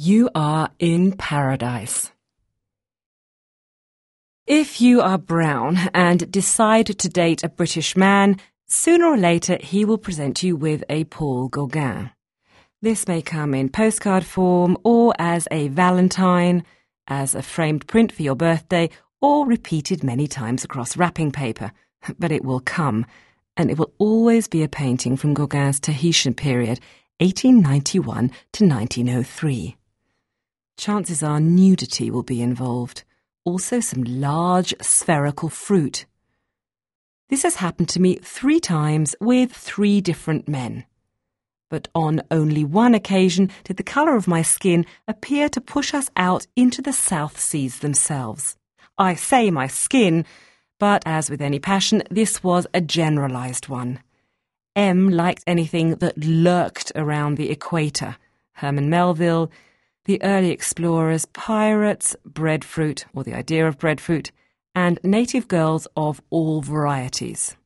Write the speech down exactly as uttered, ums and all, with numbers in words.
You are in paradise. If you are brown and decide to date a British man, sooner or later he will present you with a Paul Gauguin. This may come in postcard form or as a valentine, as a framed print for your birthday, or repeated many times across wrapping paper. But it will come, and it will always be a painting from Gauguin's Tahitian period, eighteen ninety-one to nineteen oh three. Chances are nudity will be involved, also some large spherical fruit. This has happened to me three times with three different men. But on only one occasion did the colour of my skin appear to push us out into the South Seas themselves. I say my skin, but as with any passion, this was a generalised one. M liked anything that lurked around the equator. Herman Melville, the early explorers, pirates, breadfruit, or the idea of breadfruit, and native girls of all varieties.